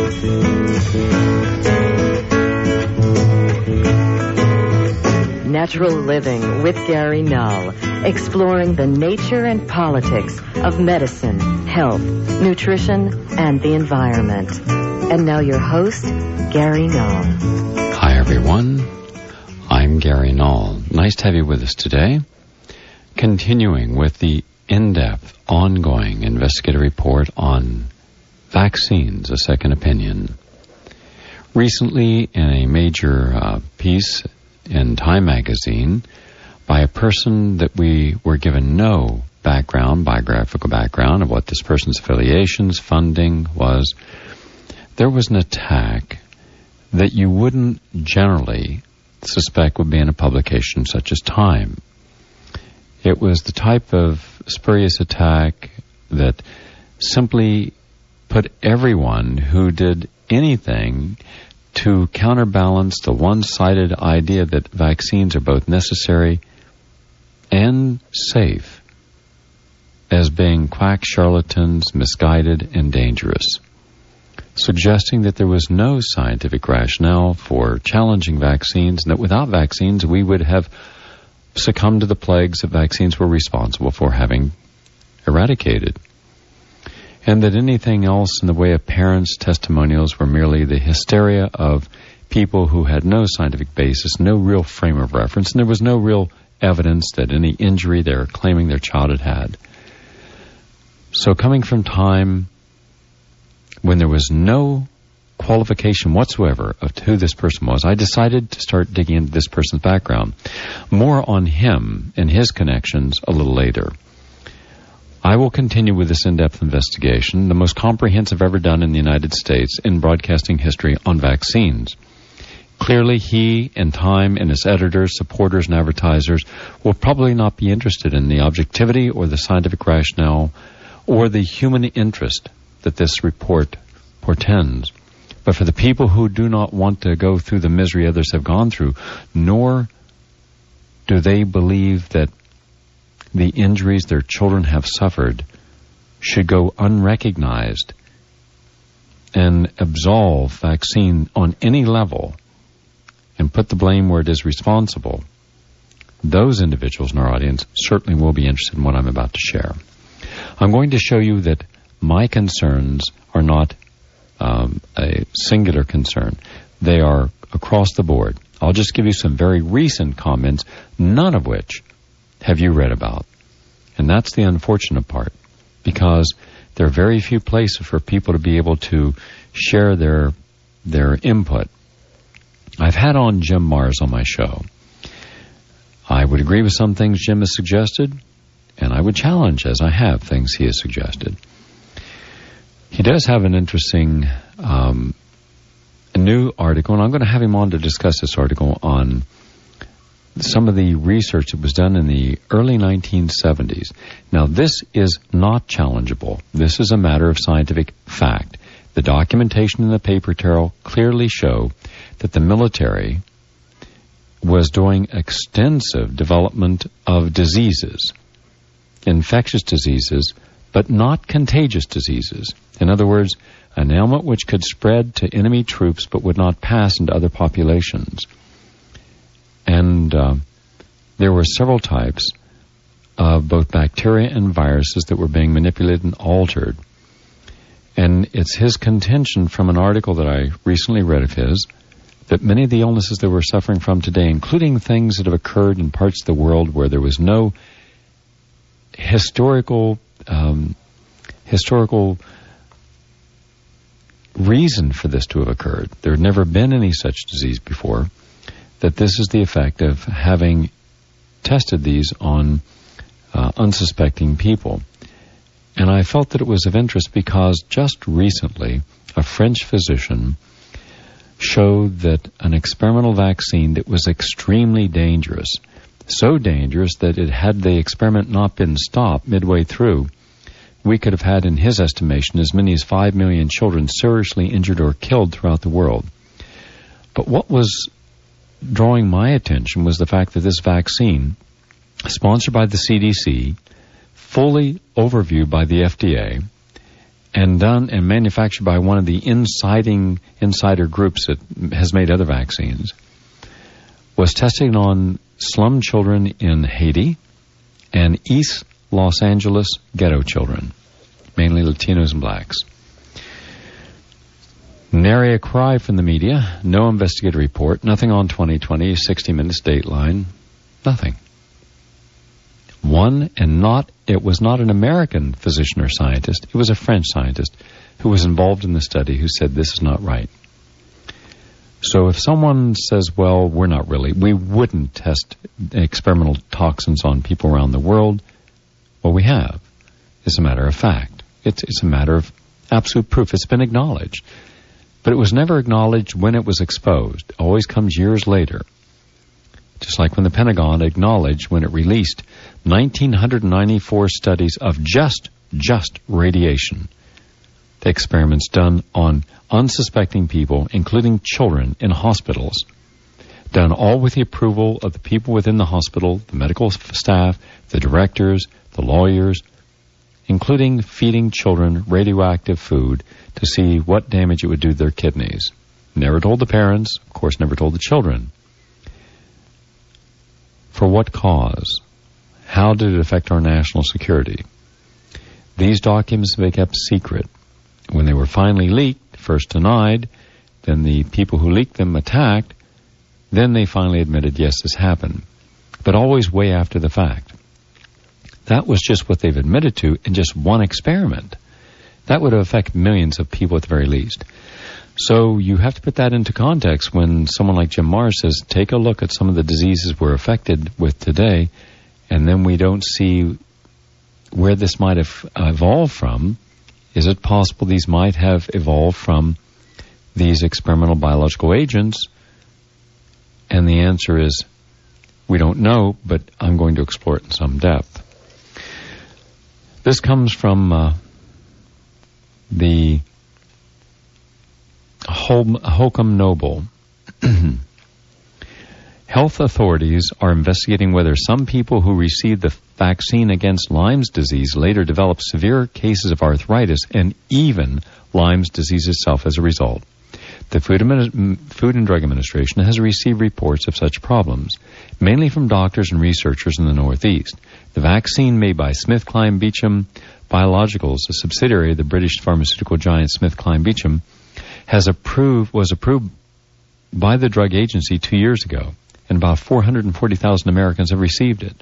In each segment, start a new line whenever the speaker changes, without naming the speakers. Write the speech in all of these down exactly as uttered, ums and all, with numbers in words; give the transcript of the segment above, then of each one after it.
Natural Living with Gary Null, exploring the nature and politics of medicine, health, nutrition, and the environment. And now your host, Gary Null.
Hi, everyone. I'm Gary Null. Nice to have you with us today. Continuing with the in-depth, ongoing investigative report on vaccines, a second opinion. Recently, in a major uh, piece in Time magazine by a person that we were given no background, biographical background of what this person's affiliations, funding was, there was an attack that you wouldn't generally suspect would be in a publication such as Time. It was the type of spurious attack that simply put everyone who did anything to counterbalance the one-sided idea that vaccines are both necessary and safe as being quack charlatans, misguided, and dangerous, suggesting that there was no scientific rationale for challenging vaccines, and that without vaccines we would have succumbed to the plagues that vaccines were responsible for having eradicated, and that anything else in the way of parents' testimonials were merely the hysteria of people who had no scientific basis, no real frame of reference, and there was no real evidence that any injury they're claiming their child had had. So coming from Time when there was no qualification whatsoever of who this person was, I decided to start digging into this person's background. More on him and his connections a little later. I will continue with this in-depth investigation, the most comprehensive ever done in the United States in broadcasting history on vaccines. Clearly, he and Time and its editors, supporters, and advertisers will probably not be interested in the objectivity or the scientific rationale or the human interest that this report portends. But for the people who do not want to go through the misery others have gone through, nor do they believe that the injuries their children have suffered should go unrecognized, and absolve vaccine on any level and put the blame where it is responsible, those individuals in our audience certainly will be interested in what I'm about to share. I'm going to show you that my concerns are not um, a singular concern. They are across the board. I'll just give you some very recent comments, none of which have you read about. And that's the unfortunate part, because there are very few places for people to be able to share their their input. I've had on Jim Marrs on my show. I would agree with some things Jim has suggested, and I would challenge, as I have, things he has suggested. He does have an interesting um, a new article, and I'm going to have him on to discuss this article on some of the research that was done in the early nineteen seventies. Now, this is not challengeable. This is a matter of scientific fact. The documentation in the paper trail clearly show that the military was doing extensive development of diseases, infectious diseases, but not contagious diseases. In other words, an ailment which could spread to enemy troops but would not pass into other populations. And uh, there were several types of both bacteria and viruses that were being manipulated and altered. And it's his contention from an article that I recently read of his that many of the illnesses that we're suffering from today, including things that have occurred in parts of the world where there was no historical um, historical reason for this to have occurred. There had never been any such disease before. That this is the effect of having tested these on uh, unsuspecting people. And I felt that it was of interest because just recently a French physician showed that an experimental vaccine that was extremely dangerous, so dangerous that it had the experiment not been stopped midway through, we could have had, in his estimation, as many as five million children seriously injured or killed throughout the world. But what was drawing my attention was the fact that this vaccine, sponsored by the C D C, fully overviewed by the F D A, and done and manufactured by one of the insiding insider groups that has made other vaccines, was tested on slum children in Haiti and East Los Angeles ghetto children, mainly Latinos and blacks. Nary a cry from the media, no investigative report, nothing on twenty twenty, sixty minutes Dateline, nothing. One, and not, it was not an American physician or scientist, it was a French scientist who was involved in the study who said this is not right. So if someone says, well, we're not really, we wouldn't test experimental toxins on people around the world, well, we have. It's a matter of fact. It's, it's a matter of absolute proof. It's been acknowledged. But it was never acknowledged when it was exposed. It always comes years later. Just like when the Pentagon acknowledged when it released one thousand nine hundred ninety-four studies of just, just radiation. The experiments done on unsuspecting people, including children in hospitals. Done all with the approval of the people within the hospital, the medical staff, the directors, the lawyers, including feeding children radioactive food to see what damage it would do to their kidneys. Never told the parents, of course never told the children. For what cause? How did it affect our national security? These documents were kept secret. When they were finally leaked, first denied, then the people who leaked them attacked, then they finally admitted, yes, this happened. But always way after the fact. That was just what they've admitted to in just one experiment. That would affect millions of people at the very least. So you have to put that into context when someone like Jim Marrs says, take a look at some of the diseases we're affected with today, and then we don't see where this might have evolved from. Is it possible these might have evolved from these experimental biological agents? And the answer is, we don't know, but I'm going to explore it in some depth. This comes from uh, the Hol- Holcomb Noble. Health authorities are investigating whether some people who received the vaccine against Lyme's disease later developed severe cases of arthritis and even Lyme's disease itself as a result. The Food, Admin- Food and Drug Administration has received reports of such problems, mainly from doctors and researchers in the Northeast. The vaccine made by SmithKline Beecham Biologicals, a subsidiary of the British pharmaceutical giant SmithKline Beecham, has approved was approved by the drug agency two years ago, and about four hundred forty thousand Americans have received it.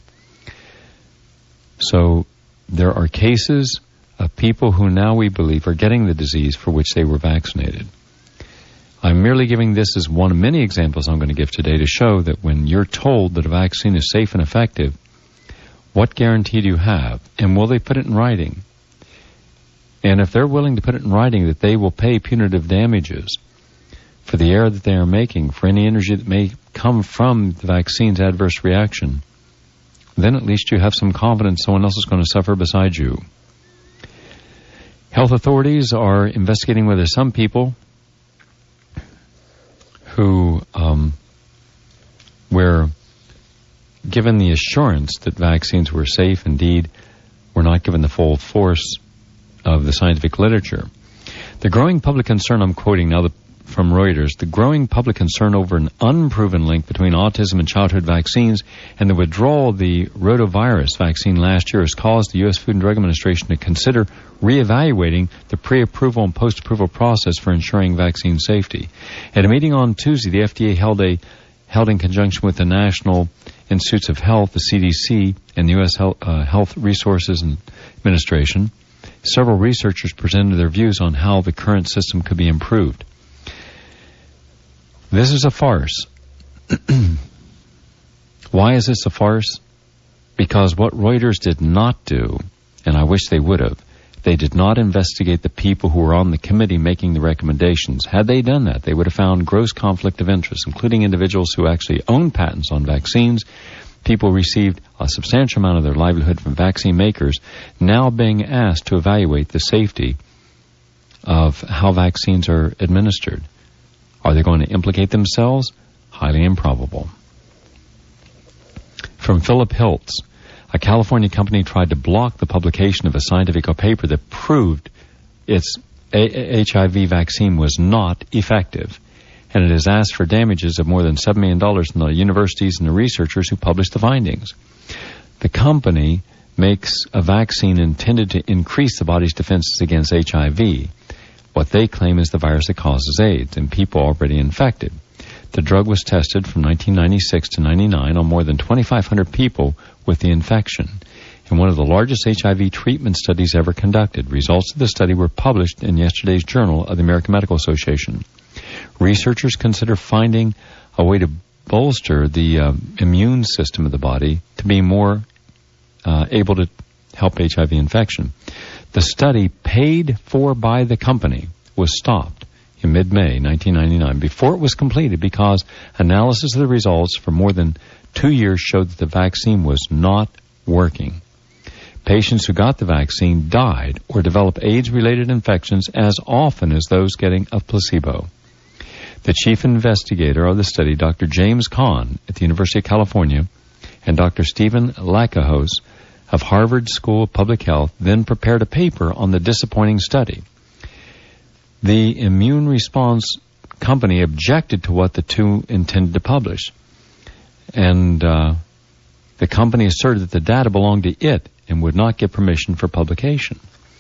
So there are cases of people who now we believe are getting the disease for which they were vaccinated. I'm merely giving this as one of many examples I'm going to give today to show that when you're told that a vaccine is safe and effective, what guarantee do you have? And will they put it in writing? And if they're willing to put it in writing that they will pay punitive damages for the error that they are making, for any energy that may come from the vaccine's adverse reaction, then at least you have some confidence someone else is going to suffer besides you. Health authorities are investigating whether some people who um, were given the assurance that vaccines were safe, indeed, were not given the full force of the scientific literature. The growing public concern, I'm quoting now the, from Reuters, the growing public concern over an unproven link between autism and childhood vaccines and the withdrawal of the rotavirus vaccine last year has caused the U S Food and Drug Administration to consider reevaluating the pre-approval and post-approval process for ensuring vaccine safety. At a meeting on Tuesday, the F D A held a held in conjunction with the National Institutes of Health, the C D C, and the U S Health, uh, Health Resources Administration. Several researchers presented their views on how the current system could be improved. This is a farce. Why is this a farce? Because what Reuters did not do, and I wish they would have, they did not investigate the people who were on the committee making the recommendations. Had they done that, they would have found gross conflict of interest, including individuals who actually own patents on vaccines. People received a substantial amount of their livelihood from vaccine makers, now being asked to evaluate the safety of how vaccines are administered. Are they going to implicate themselves? Highly improbable. From Philip Hiltz, a California company tried to block the publication of a scientific paper that proved its a- H I V vaccine was not effective, and it has asked for damages of more than seven million dollars from the universities and the researchers who published the findings. The company makes a vaccine intended to increase the body's defenses against H I V. What they claim is the virus that causes AIDS in people already infected. The drug was tested from nineteen ninety-six to ninety-nine on more than twenty-five hundred people with the infection in one of the largest H I V treatment studies ever conducted. Results of the study were published in yesterday's Journal of the American Medical Association. Researchers consider finding a way to bolster the uh, immune system of the body to be more uh, able to help H I V infection. The study, paid for by the company, was stopped in mid-May nineteen ninety-nine before it was completed because analysis of the results for more than two years showed that the vaccine was not working. Patients who got the vaccine died or developed AIDS-related infections as often as those getting a placebo. The chief investigator of the study, Doctor James Kahn at the University of California, and Doctor Stephen Lacahos of Harvard School of Public Health, then prepared a paper on the disappointing study. The immune response company objected to what the two intended to publish, and uh, the company asserted that the data belonged to it and would not get permission for publication.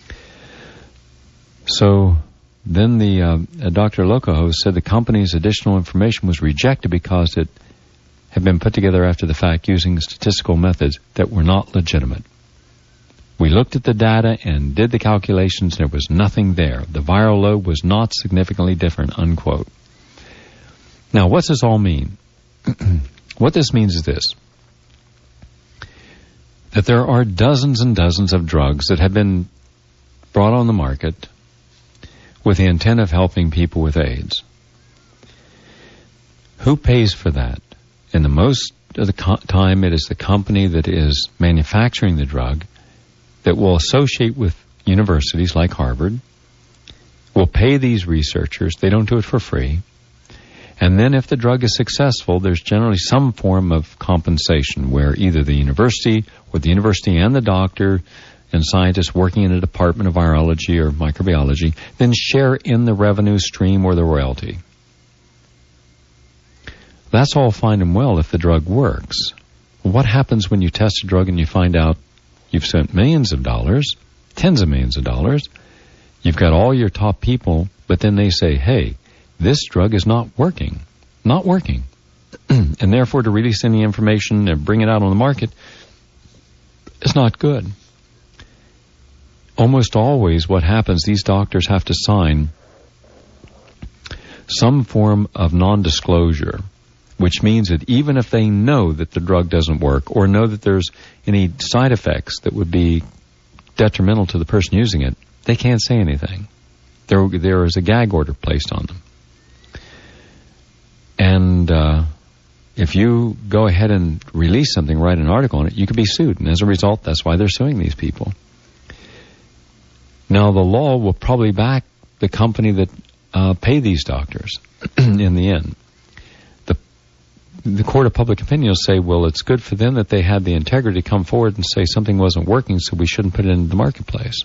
So then the uh, uh, Doctor Lacahos said the company's additional information was rejected because it had been put together after the fact using statistical methods that were not legitimate. We looked at the data and did the calculations, and there was nothing there. The viral load was not significantly different, unquote. Now, what's this all mean? What this means is this: that there are dozens and dozens of drugs that have been brought on the market with the intent of helping people with AIDS. Who pays for that? And the most of the co- time, it is the company that is manufacturing the drug that will associate with universities like Harvard, will pay these researchers. They don't do it for free. And then if the drug is successful, there's generally some form of compensation where either the university or the university and the doctor and scientists working in a department of virology or microbiology then share in the revenue stream or the royalty. That's all fine and well if the drug works. What happens when you test a drug and you find out you've spent millions of dollars, tens of millions of dollars, you've got all your top people, but then they say, hey, this drug is not working, not working. And therefore to release any information and bring it out on the market is not good. Almost always what happens, these doctors have to sign some form of non-disclosure, which means that even if they know that the drug doesn't work or know that there's any side effects that would be detrimental to the person using it, they can't say anything. There, there is a gag order placed on them. And uh, if you go ahead and release something, write an article on it, you could be sued. And as a result, that's why they're suing these people. Now, the law will probably back the company that uh, pay these doctors in the end. The, the court of public opinion will say, well, it's good for them that they had the integrity to come forward and say something wasn't working, so we shouldn't put it into the marketplace.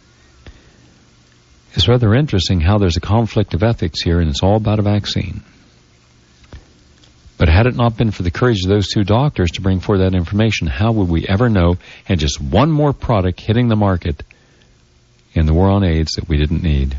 It's rather interesting how there's a conflict of ethics here, and it's all about a vaccine. But had it not been for the courage of those two doctors to bring forward that information, how would we ever know, and just one more product hitting the market in the war on AIDS that we didn't need?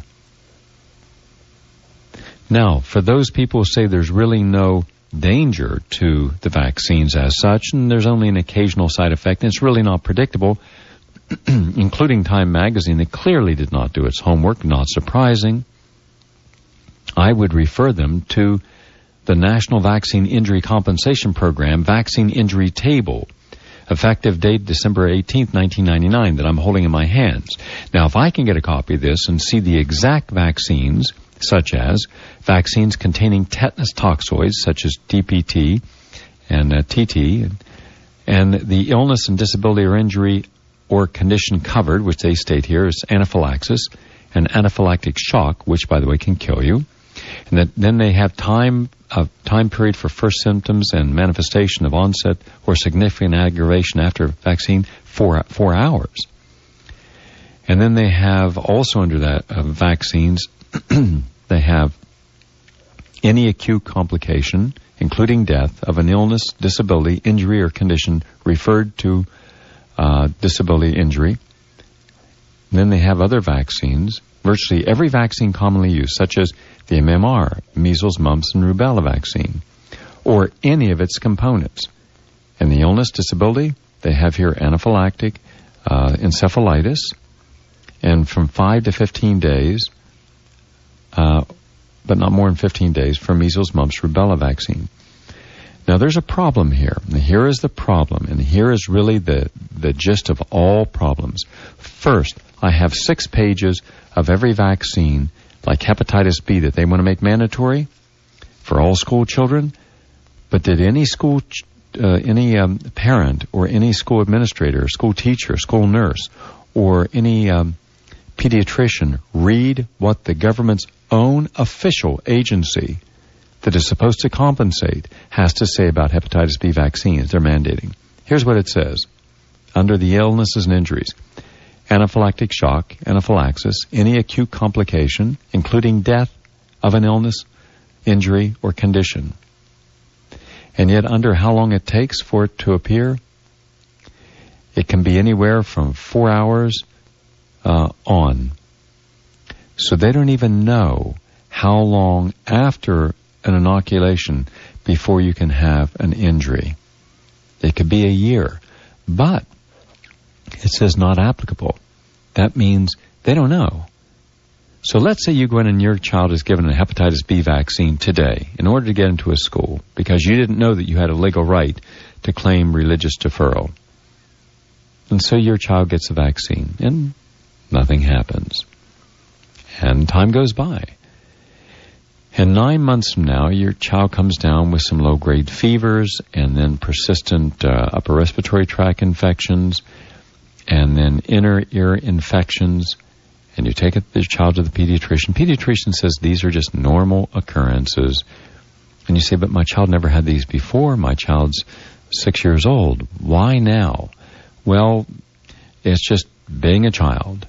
Now, for those people who say there's really no danger to the vaccines as such, and there's only an occasional side effect, and it's really not predictable, including Time magazine that clearly did not do its homework, not surprising, I would refer them to the National Vaccine Injury Compensation Program Vaccine Injury Table, effective date December eighteenth, nineteen ninety-nine, that I'm holding in my hands. Now, if I can get a copy of this and see the exact vaccines, such as vaccines containing tetanus toxoids, such as D P T and uh, T T, and, and the illness and disability or injury or condition covered, which they state here is anaphylaxis and anaphylactic shock, which, by the way, can kill you. And that then they have time uh, time period for first symptoms and manifestation of onset or significant aggravation after vaccine, four, four hours. And then they have also under that uh, vaccines, they have any acute complication, including death, of an illness, disability, injury, or condition referred to uh, disability injury. And then they have other vaccines, virtually every vaccine commonly used, such as the M M R, measles, mumps, and rubella vaccine, or any of its components. And the illness, disability, they have here anaphylactic uh, encephalitis, and from five to fifteen days, uh, but not more than fifteen days, for measles, mumps, rubella vaccine. Now, there's a problem here. And here is the problem, and here is really the, the gist of all problems. First, I have six pages of every vaccine, like hepatitis B, that they want to make mandatory for all school children. But did any school, uh, any um, parent or any school administrator, school teacher, school nurse, or any um, pediatrician read what the government's own official agency that is supposed to compensate has to say about hepatitis B vaccines they're mandating? Here's what it says. Under the illnesses and injuries: anaphylactic shock, anaphylaxis, any acute complication, including death of an illness, injury, or condition. And yet, under how long it takes for it to appear, it can be anywhere from four hours uh, on. So they don't even know how long after an inoculation before you can have an injury. It could be a year. But it says not applicable. That means they don't know. So let's say you go in and your child is given a hepatitis B vaccine today in order to get into a school because you didn't know that you had a legal right to claim religious deferral. And so your child gets the vaccine and nothing happens. And time goes by. And nine months from now, your child comes down with some low-grade fevers and then persistent uh, upper respiratory tract infections and then inner ear infections. And you take the child to the pediatrician. Pediatrician says these are just normal occurrences. And you say, but my child never had these before. My child's six years old. Why now? Well, it's just being a child.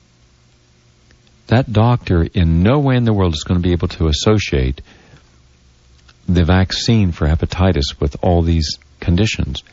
That doctor in no way in the world is going to be able to associate the vaccine for hepatitis with all these conditions.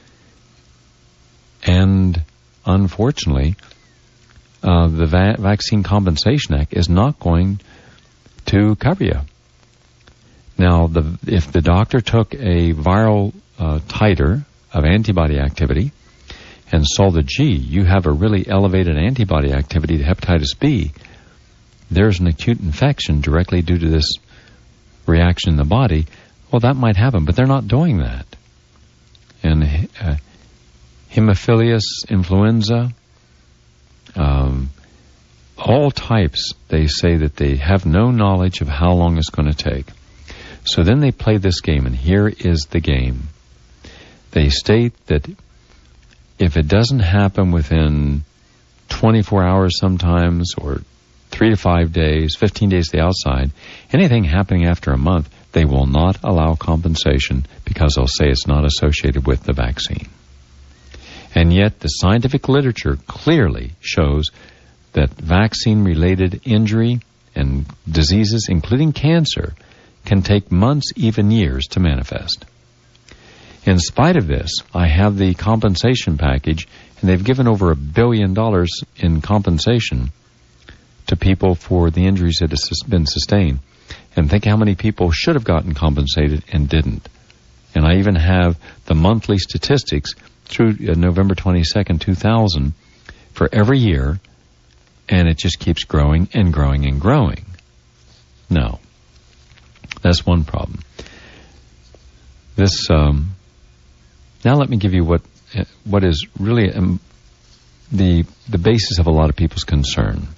And unfortunately, uh, the Va- Vaccine Compensation Act is not going to cover you. Now, the, if the doctor took a viral uh, titer of antibody activity and saw that, gee, you have a really elevated antibody activity to hepatitis B, there's an acute infection directly due to this reaction in the body, well, that might happen, but they're not doing that. And uh, Haemophilus influenza, um, all types, they say that they have no knowledge of how long it's going to take. So then they play this game, and here is the game. They state that if it doesn't happen within twenty-four hours sometimes, or three to five days, fifteen days to the outside, anything happening after a month, they will not allow compensation because they'll say it's not associated with the vaccine. And yet the scientific literature clearly shows that vaccine-related injury and diseases, including cancer, can take months, even years, to manifest. In spite of this, I have the compensation package, and they've given over a billion dollars in compensation to people for the injuries that have been sustained. And think how many people should have gotten compensated and didn't. And I even have the monthly statistics through uh, November twenty-second, two thousand, for every year, and it just keeps growing and growing and growing. No. That's one problem. This, um, now let me give you what what is really um, the the basis of a lot of people's concern.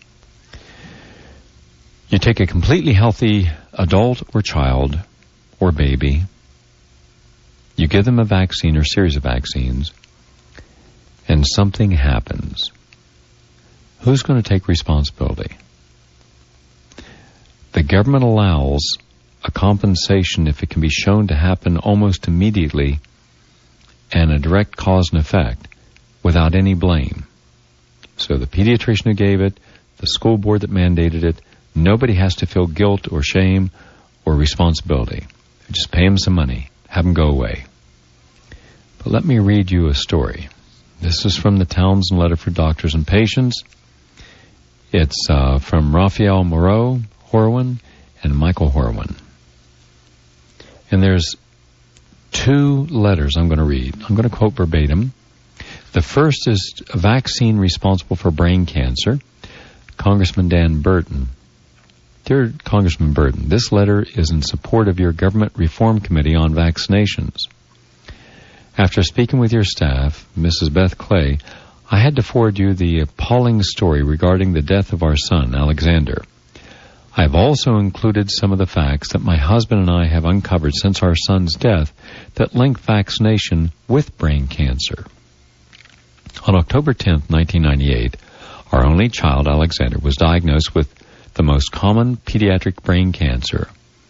You take a completely healthy adult or child or baby, you give them a vaccine or series of vaccines, and something happens. Who's going to take responsibility? The government allows a compensation if it can be shown to happen almost immediately and a direct cause and effect without any blame. So the pediatrician who gave it, the school board that mandated it, nobody has to feel guilt or shame or responsibility. Just pay them some money. Have them go away. But let me read you a story. This is from the Townsend Letter for Doctors and Patients. It's uh, from Raphael Moreau Horwin and Michael Horwin. And there's two letters I'm going to read. I'm going to quote verbatim. The first is a vaccine responsible for brain cancer, Congressman Dan Burton. Dear Congressman Burton, this letter is in support of your Government Reform Committee on Vaccinations. After speaking with your staff, Missus Beth Clay, I had to forward you the appalling story regarding the death of our son, Alexander. I have also included some of the facts that my husband and I have uncovered since our son's death that link vaccination with brain cancer. On October tenth, nineteen ninety-eight, our only child, Alexander, was diagnosed with the most common pediatric brain cancer.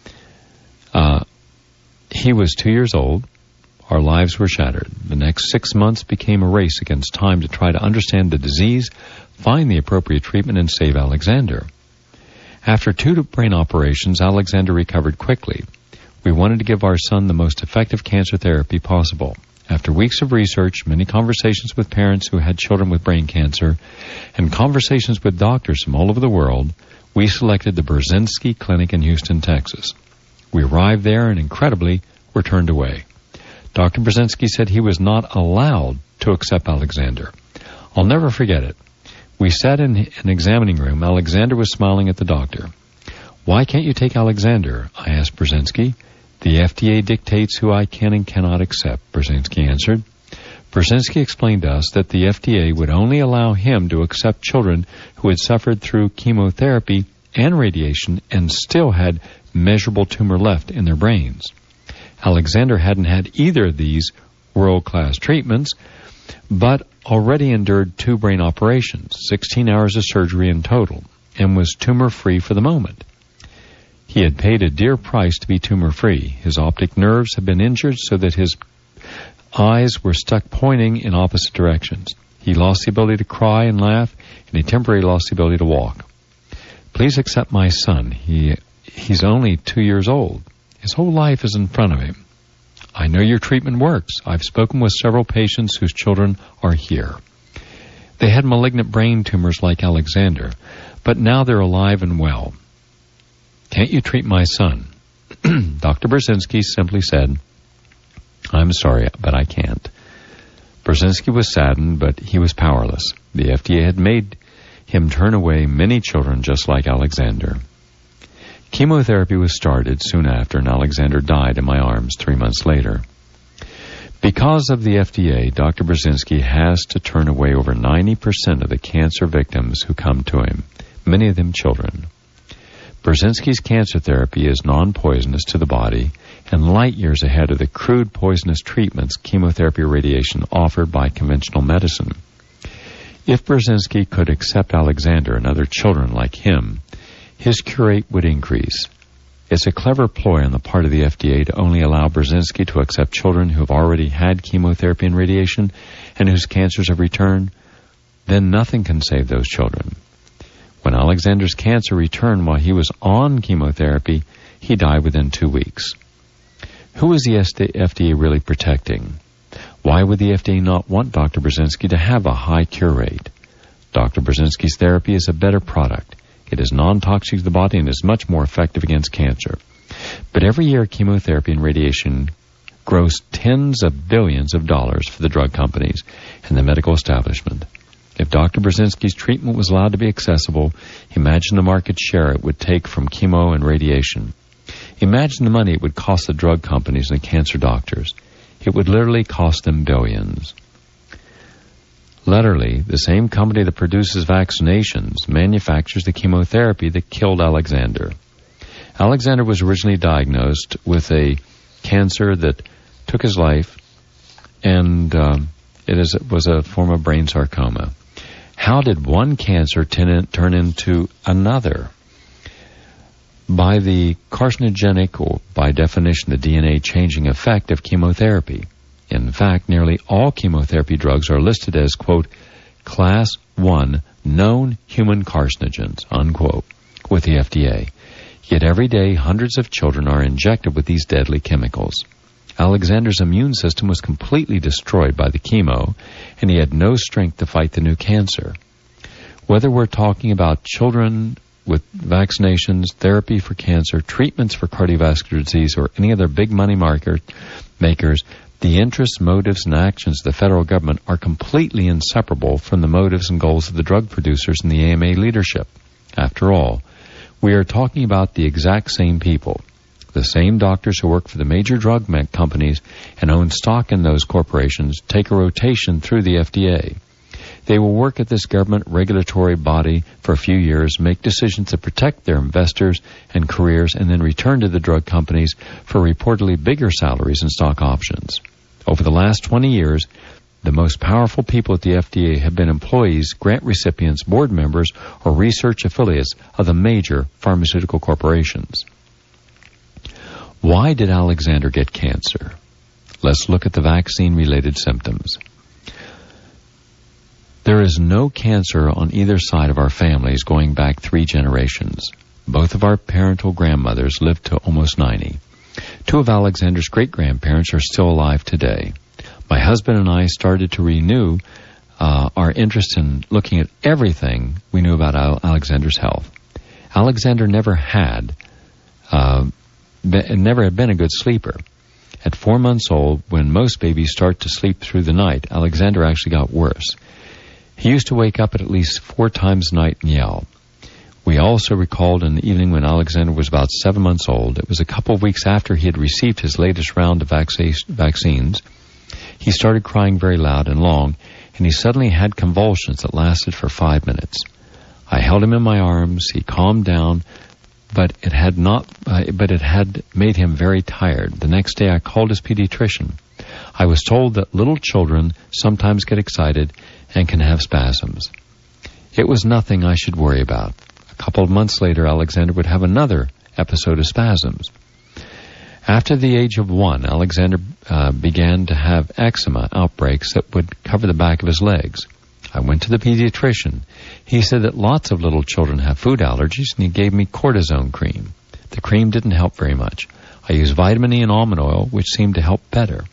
Uh, he was two years old. Our lives were shattered. The next six months became a race against time to try to understand the disease, find the appropriate treatment, and save Alexander. After two brain operations, Alexander recovered quickly. We wanted to give our son the most effective cancer therapy possible. After weeks of research, many conversations with parents who had children with brain cancer, and conversations with doctors from all over the world, we selected the Brzezinski Clinic in Houston, Texas. We arrived there and, incredibly, were turned away. Doctor Brzezinski said he was not allowed to accept Alexander. I'll never forget it. We sat in an examining room. Alexander was smiling at the doctor. Why can't you take Alexander? I asked Brzezinski. The F D A dictates who I can and cannot accept, Brzezinski answered. Brzezinski explained to us that the F D A would only allow him to accept children who had suffered through chemotherapy and radiation and still had measurable tumor left in their brains. Alexander hadn't had either of these world-class treatments, but already endured two brain operations, sixteen hours of surgery in total, and was tumor-free for the moment. He had paid a dear price to be tumor-free. His optic nerves had been injured so that his eyes were stuck pointing in opposite directions. He lost the ability to cry and laugh, and he temporarily lost the ability to walk. Please accept my son. He he's only two years old. His whole life is in front of him. I know your treatment works. I've spoken with several patients whose children are here. They had malignant brain tumors like Alexander, but now they're alive and well. Can't you treat my son? Doctor Brzezinski simply said, I'm sorry, but I can't. Brzezinski was saddened, but he was powerless. The F D A had made him turn away many children just like Alexander. Chemotherapy was started soon after, and Alexander died in my arms three months later. Because of the F D A, Doctor Brzezinski has to turn away over ninety percent of the cancer victims who come to him, many of them children. Brzezinski's cancer therapy is non-poisonous to the body and light years ahead of the crude poisonous treatments, chemotherapy or radiation, offered by conventional medicine. If Brzezinski could accept Alexander and other children like him, his cure rate would increase. It's a clever ploy on the part of the F D A to only allow Brzezinski to accept children who have already had chemotherapy and radiation and whose cancers have returned. Then nothing can save those children. When Alexander's cancer returned while he was on chemotherapy, he died within two weeks. Who is the F D A really protecting? Why would the F D A not want Doctor Brzezinski to have a high cure rate? Doctor Brzezinski's therapy is a better product. It is non-toxic to the body and is much more effective against cancer. But every year, chemotherapy and radiation gross tens of billions of dollars for the drug companies and the medical establishment. If Doctor Brzezinski's treatment was allowed to be accessible, imagine the market share it would take from chemo and radiation. Imagine the money it would cost the drug companies and the cancer doctors. It would literally cost them billions. Literally, the same company that produces vaccinations manufactures the chemotherapy that killed Alexander. Alexander was originally diagnosed with a cancer that took his life, and um, it is, was a form of brain sarcoma. How did one cancer ten, turn into another? By the carcinogenic, or by definition, the D N A-changing effect of chemotherapy. In fact, nearly all chemotherapy drugs are listed as, quote, class one known human carcinogens, unquote, with the F D A. Yet every day, hundreds of children are injected with these deadly chemicals. Alexander's immune system was completely destroyed by the chemo, and he had no strength to fight the new cancer. Whether we're talking about children with vaccinations, therapy for cancer, treatments for cardiovascular disease, or any other big money market makers, the interests, motives, and actions of the federal government are completely inseparable from the motives and goals of the drug producers and the A M A leadership. After all, we are talking about the exact same people, the same doctors who work for the major drug companies and own stock in those corporations take a rotation through the F D A. They will work at this government regulatory body for a few years, make decisions to protect their investors and careers, and then return to the drug companies for reportedly bigger salaries and stock options. Over the last twenty years, the most powerful people at the F D A have been employees, grant recipients, board members, or research affiliates of the major pharmaceutical corporations. Why did Alexander get cancer? Let's look at the vaccine-related symptoms. There is no cancer on either side of our families going back three generations. Both of our parental grandmothers lived to almost ninety. Two of Alexander's great-grandparents are still alive today. My husband and I started to renew uh, our interest in looking at everything we knew about Al- Alexander's health. Alexander never had, uh, be- never had been a good sleeper. At four months old, when most babies start to sleep through the night, Alexander actually got worse. He used to wake up at at least four times a night and yell. We also recalled an evening when Alexander was about seven months old. It was a couple of weeks after he had received his latest round of vac- vaccines. He started crying very loud and long, and he suddenly had convulsions that lasted for five minutes. I held him in my arms. He calmed down, but it had not. Uh, but it had made him very tired. The next day, I called his pediatrician. I was told that little children sometimes get excited and can have spasms. It was nothing I should worry about. A couple of months later, Alexander would have another episode of spasms. After the age of one, Alexander uh, began to have eczema outbreaks that would cover the back of his legs. I went to the pediatrician. He said that lots of little children have food allergies, and he gave me cortisone cream. The cream didn't help very much. I used vitamin E and almond oil, which seemed to help better.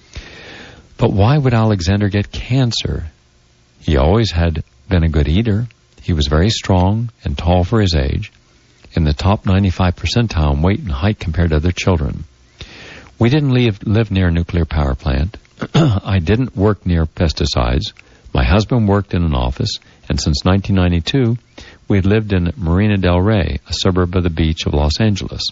But why would Alexander get cancer? He always had been a good eater. He was very strong and tall for his age, in the top ninety-five percentile in weight and height compared to other children. We didn't live, live near a nuclear power plant. I didn't work near pesticides. My husband worked in an office, and since nineteen ninety-two, we had lived in Marina del Rey, a suburb of the beach of Los Angeles.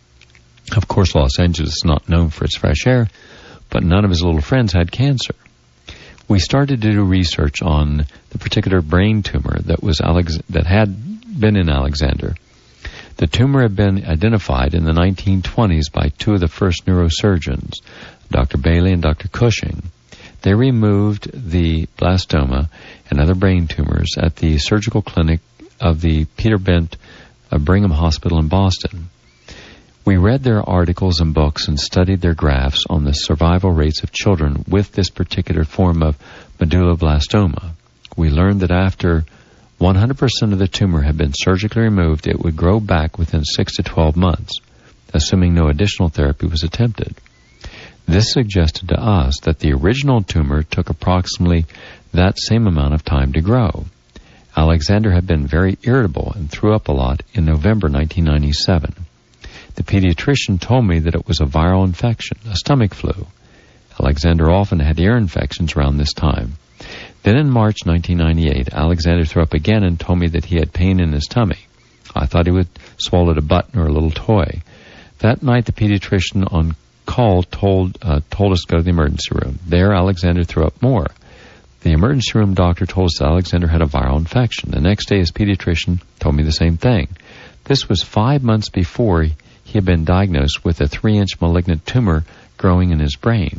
Of course, Los Angeles is not known for its fresh air, but none of his little friends had cancer. We started to do research on the particular brain tumor that was Alex- that had been in Alexander. The tumor had been identified in the nineteen twenties by two of the first neurosurgeons, Doctor Bailey and Doctor Cushing. They removed the blastoma and other brain tumors at the surgical clinic of the Peter Bent uh, Brigham Hospital in Boston. We read their articles and books and studied their graphs on the survival rates of children with this particular form of medulloblastoma. We learned that after one hundred percent of the tumor had been surgically removed, it would grow back within six to twelve months, assuming no additional therapy was attempted. This suggested to us that the original tumor took approximately that same amount of time to grow. Alexander had been very irritable and threw up a lot in November nineteen ninety-seven. The pediatrician told me that it was a viral infection, a stomach flu. Alexander often had ear infections around this time. Then in March nineteen ninety-eight, Alexander threw up again and told me that he had pain in his tummy. I thought he would swallowed a button or a little toy. That night, the pediatrician on call told uh, told us to go to the emergency room. There, Alexander threw up more. The emergency room doctor told us that Alexander had a viral infection. The next day, his pediatrician told me the same thing. This was five months before he He had been diagnosed with a three-inch malignant tumor growing in his brain.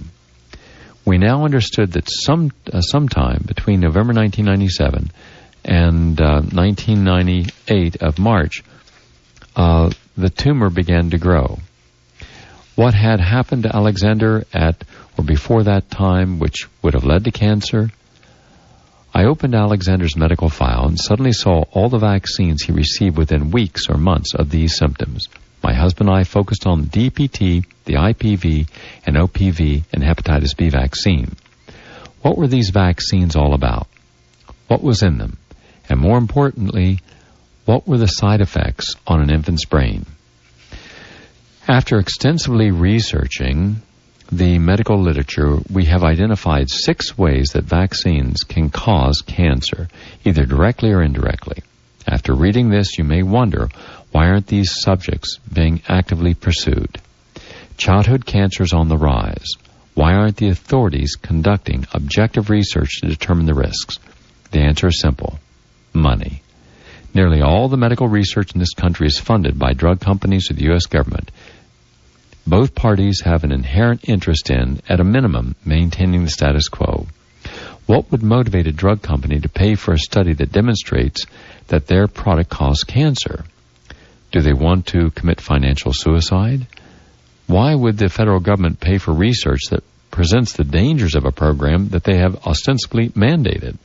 We now understood that some uh, sometime between November nineteen ninety-seven and uh, nineteen ninety-eight of March, uh, the tumor began to grow. What had happened to Alexander at or before that time, which would have led to cancer? I opened Alexander's medical file and suddenly saw all the vaccines he received within weeks or months of these symptoms. My husband and I focused on the D P T, the I P V, and O P V, and hepatitis B vaccine. What were these vaccines all about? What was in them? And more importantly, what were the side effects on an infant's brain? After extensively researching the medical literature, we have identified six ways that vaccines can cause cancer, either directly or indirectly. After reading this, you may wonder, why aren't these subjects being actively pursued? Childhood cancer is on the rise. Why aren't the authorities conducting objective research to determine the risks? The answer is simple: money. Nearly all the medical research in this country is funded by drug companies or the U S government. Both parties have an inherent interest in, at a minimum, maintaining the status quo. What would motivate a drug company to pay for a study that demonstrates that their product causes cancer? Do they want to commit financial suicide? Why would the federal government pay for research that presents the dangers of a program that they have ostensibly mandated?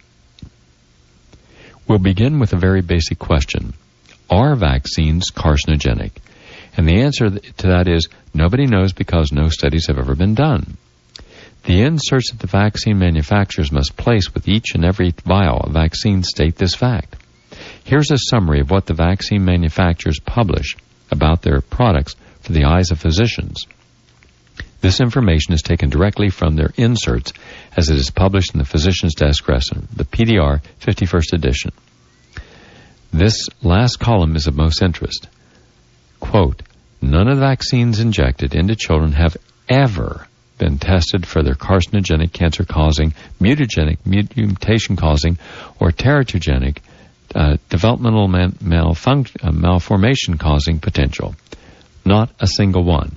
We'll begin with a very basic question. Are vaccines carcinogenic? And the answer to that is nobody knows, because no studies have ever been done. The inserts that the vaccine manufacturers must place with each and every vial of vaccine state this fact. Here's a summary of what the vaccine manufacturers publish about their products for the eyes of physicians. This information is taken directly from their inserts as it is published in the Physician's Desk Register, the P D R fifty-first edition. This last column is of most interest. Quote, none of the vaccines injected into children have ever been tested for their carcinogenic, cancer-causing, mutagenic, mutation-causing, or teratogenic, uh, developmental man- malfunc- uh, malformation-causing potential. Not a single one.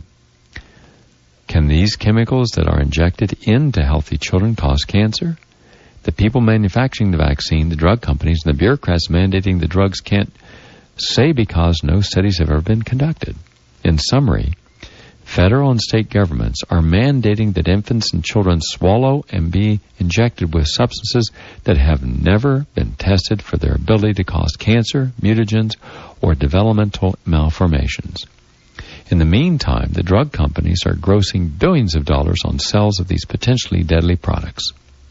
Can these chemicals that are injected into healthy children cause cancer? The people manufacturing the vaccine, the drug companies, and the bureaucrats mandating the drugs can't say because no studies have ever been conducted. In summary, federal and state governments are mandating that infants and children swallow and be injected with substances that have never been tested for their ability to cause cancer, mutagens, or developmental malformations. In the meantime, the drug companies are grossing billions of dollars on sales of these potentially deadly products.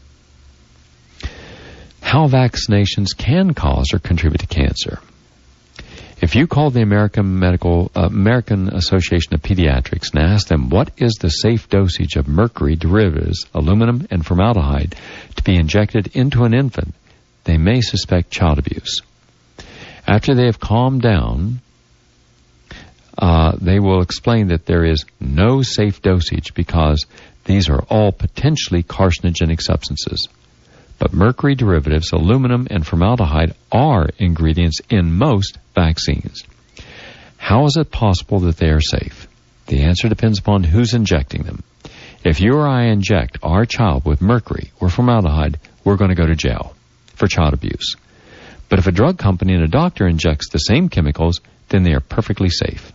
How vaccinations can cause or contribute to cancer. If you call the American Medical uh, American Association of Pediatrics and ask them what is the safe dosage of mercury derivatives, aluminum, and formaldehyde to be injected into an infant, they may suspect child abuse. After they have calmed down, uh, they will explain that there is no safe dosage because these are all potentially carcinogenic substances. But mercury derivatives, aluminum, and formaldehyde are ingredients in most vaccines. How is it possible that they are safe? The answer depends upon who's injecting them. If you or I inject our child with mercury or formaldehyde, we're going to go to jail for child abuse. But if a drug company and a doctor injects the same chemicals, then they are perfectly safe.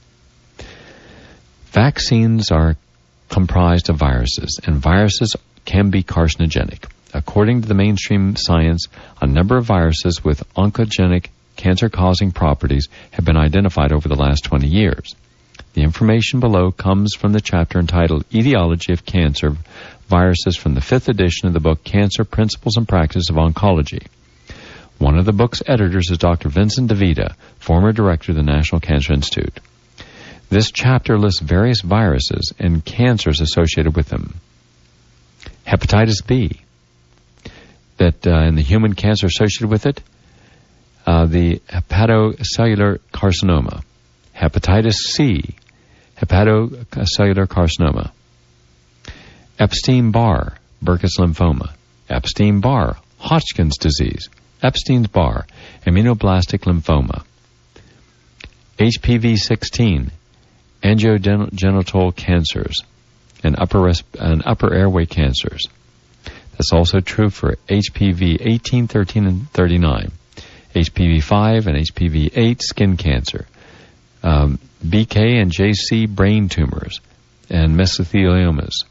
Vaccines are comprised of viruses, and viruses can be carcinogenic. According to the mainstream science, a number of viruses with oncogenic, cancer-causing properties have been identified over the last twenty years. The information below comes from the chapter entitled Etiology of Cancer Viruses from the fifth edition of the book Cancer Principles and Practice of Oncology. One of the book's editors is Doctor Vincent DeVita, former director of the National Cancer Institute. This chapter lists various viruses and cancers associated with them. Hepatitis B. That uh, in the human cancer associated with it, uh, the hepatocellular carcinoma, hepatitis C, hepatocellular carcinoma, Epstein-Barr, Burkitt's lymphoma, Epstein-Barr, Hodgkin's disease, Epstein-Barr, immunoblastic lymphoma, H P V sixteen, angiogenital cancers, and upper resp- and upper airway cancers. That's also true for H P V eighteen, thirteen, and thirty-nine, H P V five and H P V eight skin cancer, um, B K and J C brain tumors, and mesotheliomas,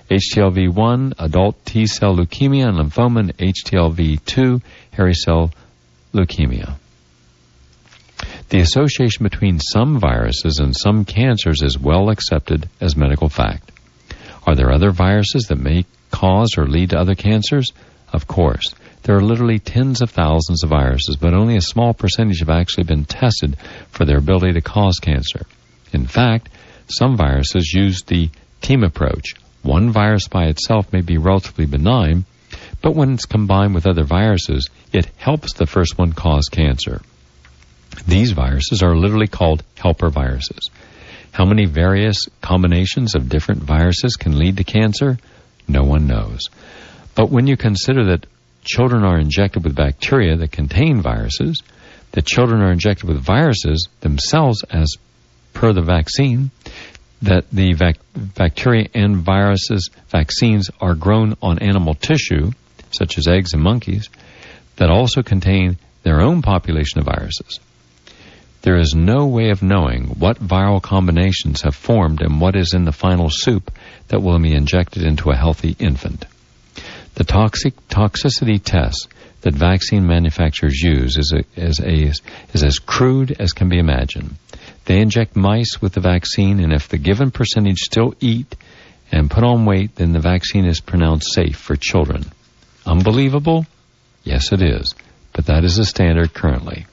H T L V one, adult T-cell leukemia and lymphoma, and H T L V two, hairy cell leukemia. The association between some viruses and some cancers is well accepted as medical fact. Are there other viruses that may cause or lead to other cancers? Of course. There are literally tens of thousands of viruses, but only a small percentage have actually been tested for their ability to cause cancer. In fact, some viruses use the team approach. One virus by itself may be relatively benign, but when it's combined with other viruses, it helps the first one cause cancer. These viruses are literally called helper viruses. How many various combinations of different viruses can lead to cancer? No one knows. But when you consider that children are injected with bacteria that contain viruses, that children are injected with viruses themselves as per the vaccine, that the vac- bacteria and viruses vaccines are grown on animal tissue, such as eggs in monkeys, that also contain their own population of viruses. There is no way of knowing what viral combinations have formed and what is in the final soup that will be injected into a healthy infant. The toxic toxicity test that vaccine manufacturers use is, a, is, a, is as crude as can be imagined. They inject mice with the vaccine, and if the given percentage still eat and put on weight, then the vaccine is pronounced safe for children. Unbelievable? Yes, it is. But that is the standard currently.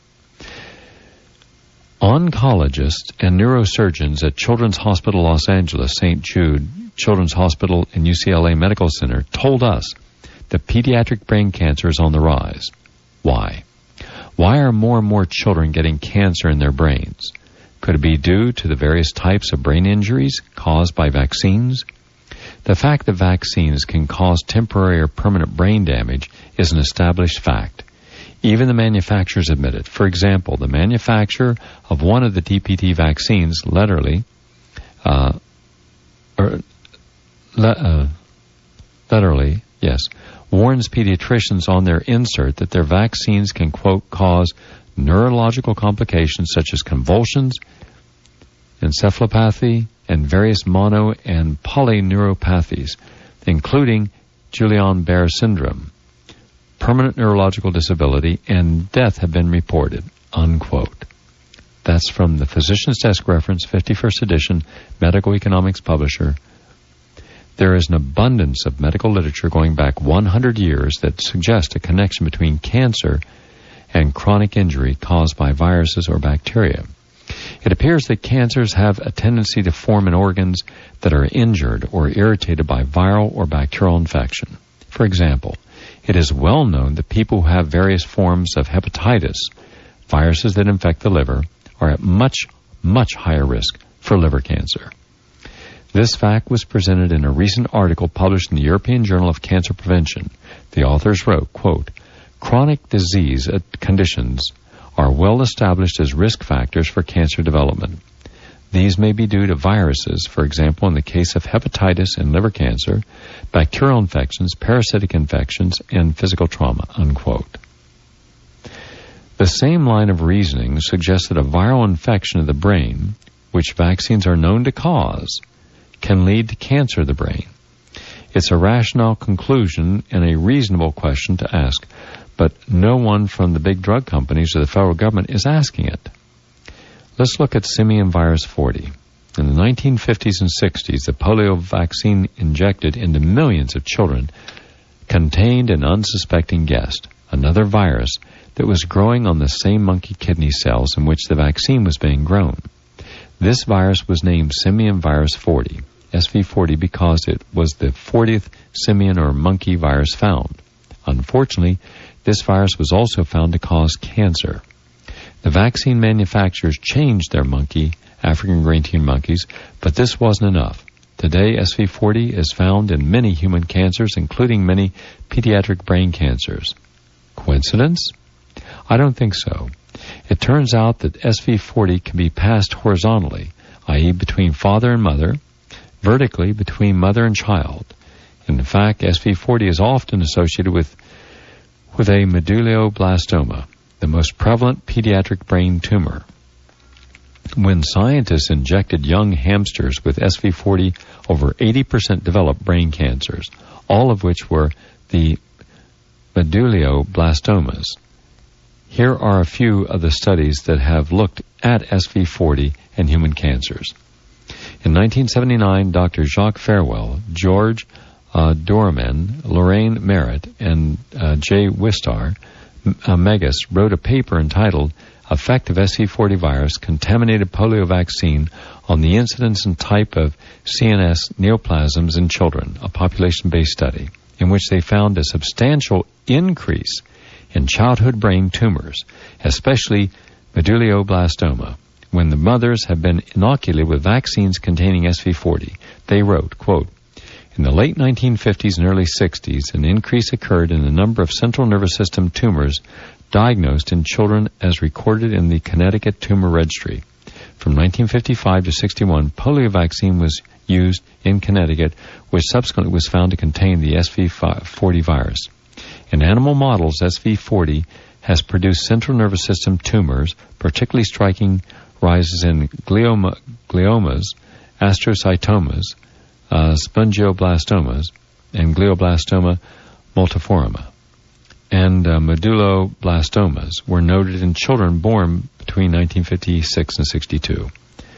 Oncologists and neurosurgeons at Children's Hospital Los Angeles, Saint Jude, Children's Hospital, and U C L A Medical Center told us that pediatric brain cancer is on the rise. Why? Why are more and more children getting cancer in their brains? Could it be due to the various types of brain injuries caused by vaccines? The fact that vaccines can cause temporary or permanent brain damage is an established fact. Even the manufacturers admit it. For example, the manufacturer of one of the D P T vaccines, literally, uh, or, le, uh, literally, yes, warns pediatricians on their insert that their vaccines can, quote, cause neurological complications such as convulsions, encephalopathy, and various mono and polyneuropathies, including Guillain-Barré syndrome. Permanent neurological disability and death have been reported, unquote. That's from the Physician's Desk Reference, fifty-first edition, Medical Economics Publisher. There is an abundance of medical literature going back one hundred years that suggests a connection between cancer and chronic injury caused by viruses or bacteria. It appears that cancers have a tendency to form in organs that are injured or irritated by viral or bacterial infection. For example, it is well known that people who have various forms of hepatitis, viruses that infect the liver, are at much, much higher risk for liver cancer. This fact was presented in a recent article published in the European Journal of Cancer Prevention. The authors wrote, quote, chronic disease conditions are well established as risk factors for cancer development. These may be due to viruses, for example, in the case of hepatitis and liver cancer, bacterial infections, parasitic infections, and physical trauma, unquote. The same line of reasoning suggests that a viral infection of the brain, which vaccines are known to cause, can lead to cancer of the brain. It's a rational conclusion and a reasonable question to ask, but no one from the big drug companies or the federal government is asking it. Let's look at simian virus forty. In the nineteen fifties and sixties, the polio vaccine injected into millions of children contained an unsuspecting guest, another virus that was growing on the same monkey kidney cells in which the vaccine was being grown. This virus was named simian virus forty, S V forty, because it was the fortieth simian or monkey virus found. Unfortunately, this virus was also found to cause cancer. The vaccine manufacturers changed their monkey, African green-tailed monkeys, but this wasn't enough. Today, S V forty is found in many human cancers, including many pediatric brain cancers. Coincidence? I don't think so. It turns out that S V forty can be passed horizontally, that is between father and mother, vertically between mother and child. In fact, S V forty is often associated with, with a medulloblastoma, the most prevalent pediatric brain tumor. When scientists injected young hamsters with S V forty, over eighty percent developed brain cancers, all of which were the medulloblastomas. Here are a few of the studies that have looked at S V forty and human cancers. In nineteen seventy-nine, Doctor Jacques Farwell, George uh, Dohrmann, Lorraine Merritt, and uh, Jay Wistar uh, Megas wrote a paper entitled Effect of S V forty Virus Contaminated Polio Vaccine on the Incidence and Type of C N S Neoplasms in Children, a population-based study, in which they found a substantial increase in childhood brain tumors, especially medulloblastoma, when the mothers have been inoculated with vaccines containing S V forty. They wrote, quote, in the late nineteen fifties and early sixties, an increase occurred in the number of central nervous system tumors diagnosed in children as recorded in the Connecticut Tumor Registry. From nineteen fifty-five to sixty-one, polio vaccine was used in Connecticut, which subsequently was found to contain the S V forty virus. In animal models, S V forty has produced central nervous system tumors, particularly striking rises in glioma, gliomas, astrocytomas, uh, spongioblastomas, and glioblastoma multiforme, and uh, medulloblastomas were noted in children born between nineteen fifty-six and sixty-two.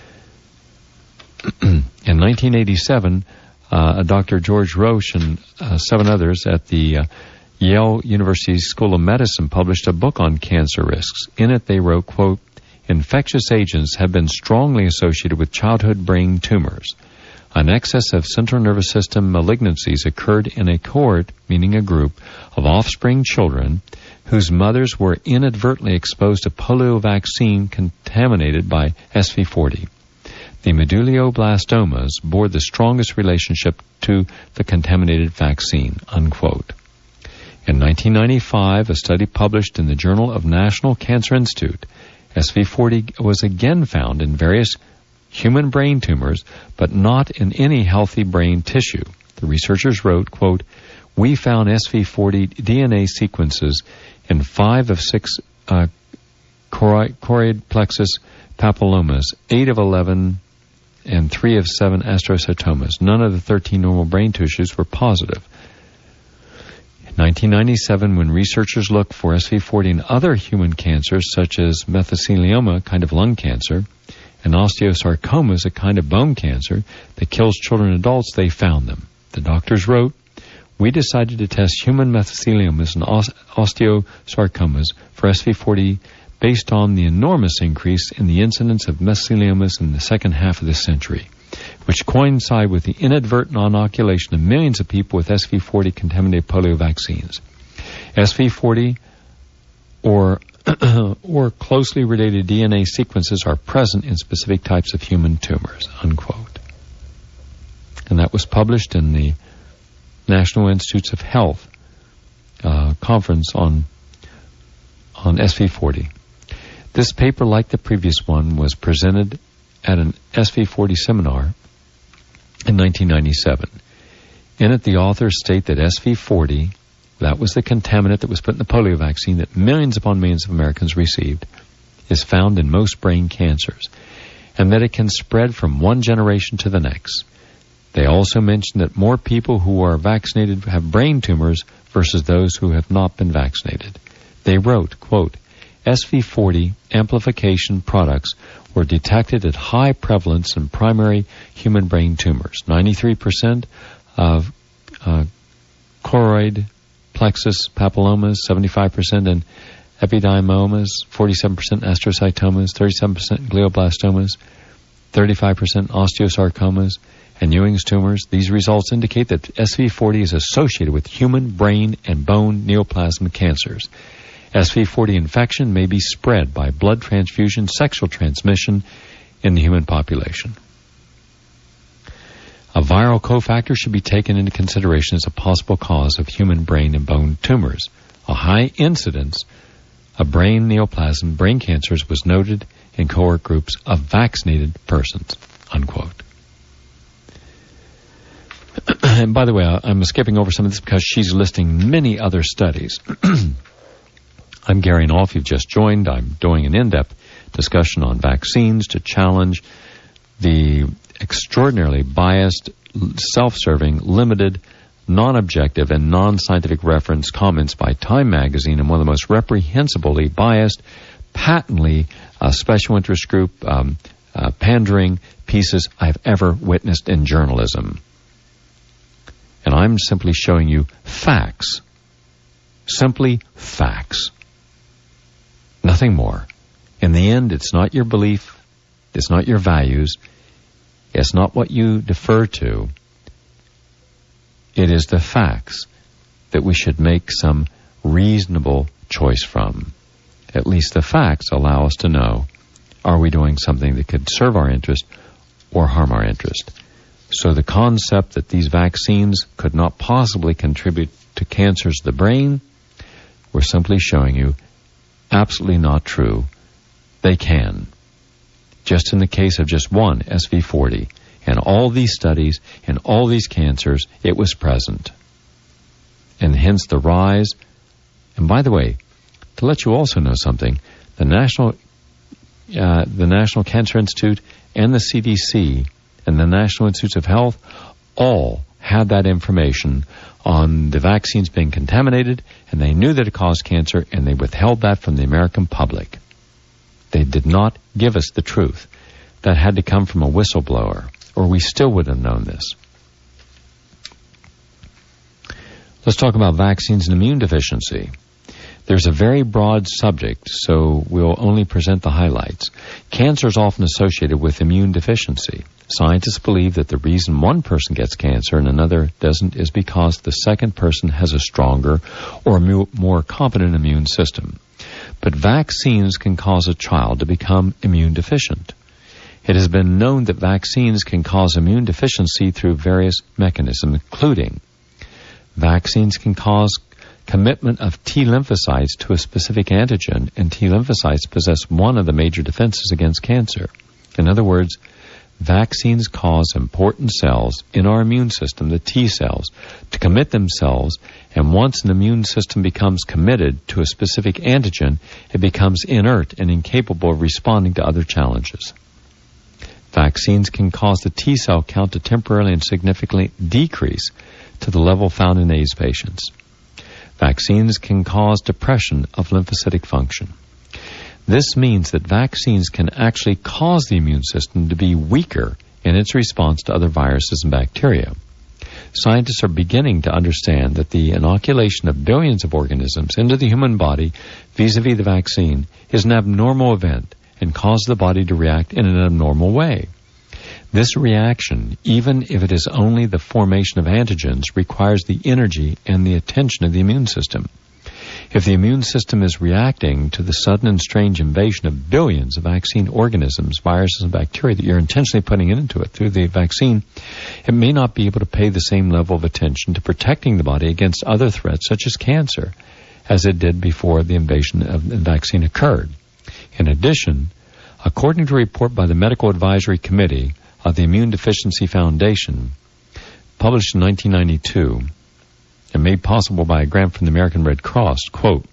In nineteen eighty-seven, uh, Doctor George Roche and uh, seven others at the uh, Yale University School of Medicine published a book on cancer risks. In it, they wrote, quote, infectious agents have been strongly associated with childhood brain tumors. An excess of central nervous system malignancies occurred in a cohort, meaning a group, of offspring children whose mothers were inadvertently exposed to polio vaccine contaminated by S V forty. The medulloblastomas bore the strongest relationship to the contaminated vaccine, unquote. In nineteen ninety-five, a study published in the Journal of National Cancer Institute, S V forty was again found in various human brain tumors, but not in any healthy brain tissue. The researchers wrote, quote, we found S V forty D N A sequences in five of six uh, choroid plexus papillomas, eight of eleven, and three of seven astrocytomas. None of the thirteen normal brain tissues were positive. In nineteen ninety-seven, when researchers looked for S V forty in other human cancers, such as mesothelioma, a kind of lung cancer, and osteosarcomas, a kind of bone cancer that kills children and adults, they found them. The doctors wrote, we decided to test human mesotheliomas and osteosarcomas for S V forty based on the enormous increase in the incidence of mesotheliomas in the second half of this century, which coincide with the inadvertent inoculation of millions of people with S V forty contaminated polio vaccines. S V forty or or closely related D N A sequences are present in specific types of human tumors, unquote. And that was published in the National Institutes of Health uh, conference on on S V forty. This paper, like the previous one, was presented at an S V forty seminar in nineteen ninety-seven. In it, the authors state that S V forty, that was the contaminant that was put in the polio vaccine that millions upon millions of Americans received, is found in most brain cancers, and that it can spread from one generation to the next. They also mention that more people who are vaccinated have brain tumors versus those who have not been vaccinated. They wrote, quote, S V forty amplification products were detected at high prevalence in primary human brain tumors, ninety-three percent of uh, choroid plexus papillomas, seventy-five percent in epididymomas, forty-seven percent astrocytomas, thirty-seven percent glioblastomas, thirty-five percent osteosarcomas, and Ewing's tumors. These results indicate that S V forty is associated with human brain and bone neoplasm cancers. S V forty infection may be spread by blood transfusion, sexual transmission in the human population. A viral cofactor should be taken into consideration as a possible cause of human brain and bone tumors. A high incidence of brain neoplasm, brain cancers, was noted in cohort groups of vaccinated persons, unquote. And by the way, I'm skipping over some of this because she's listing many other studies. I'm Gary Null. If you've just joined, I'm doing an in-depth discussion on vaccines to challenge the extraordinarily biased, self-serving, limited, non-objective, and non-scientific reference comments by Time magazine and one of the most reprehensibly biased, patently uh, special interest group um, uh, pandering pieces I've ever witnessed in journalism. And I'm simply showing you facts. Simply facts. Nothing more. In the end, it's not your belief, it's not your values, it's not what you defer to. It is the facts that we should make some reasonable choice from. At least the facts allow us to know, are we doing something that could serve our interest or harm our interest? So the concept that these vaccines could not possibly contribute to cancers of the brain, we're simply showing you absolutely not true. They can. Just in the case of just one S V forty, and all these studies and all these cancers, it was present. And hence the rise. And by the way, to let you also know something, the National, uh, the National Cancer Institute and the C D C and the National Institutes of Health all had that information on the vaccines being contaminated, and they knew that it caused cancer, and they withheld that from the American public. They did not give us the truth. That had to come from a whistleblower, or we still would have known this. Let's talk about vaccines and immune deficiency. There's a very broad subject, so we'll only present the highlights. Cancer is often associated with immune deficiency. Scientists believe that the reason one person gets cancer and another doesn't is because the second person has a stronger or a more competent immune system. But vaccines can cause a child to become immune deficient. It has been known that vaccines can cause immune deficiency through various mechanisms, including vaccines can cause commitment of T lymphocytes to a specific antigen, and T lymphocytes possess one of the major defenses against cancer. In other words, vaccines cause important cells in our immune system, the T cells, to commit themselves, and once an immune system becomes committed to a specific antigen, it becomes inert and incapable of responding to other challenges. Vaccines can cause the T cell count to temporarily and significantly decrease to the level found in AIDS patients. Vaccines can cause depression of lymphocytic function. This means that vaccines can actually cause the immune system to be weaker in its response to other viruses and bacteria. Scientists are beginning to understand that the inoculation of billions of organisms into the human body vis-a-vis the vaccine is an abnormal event and causes the body to react in an abnormal way. This reaction, even if it is only the formation of antigens, requires the energy and the attention of the immune system. If the immune system is reacting to the sudden and strange invasion of billions of vaccine organisms, viruses, and bacteria that you're intentionally putting into it through the vaccine, it may not be able to pay the same level of attention to protecting the body against other threats such as cancer as it did before the invasion of the vaccine occurred. In addition, according to a report by the Medical Advisory Committee of the Immune Deficiency Foundation, published in nineteen ninety-two, and made possible by a grant from the American Red Cross, quote,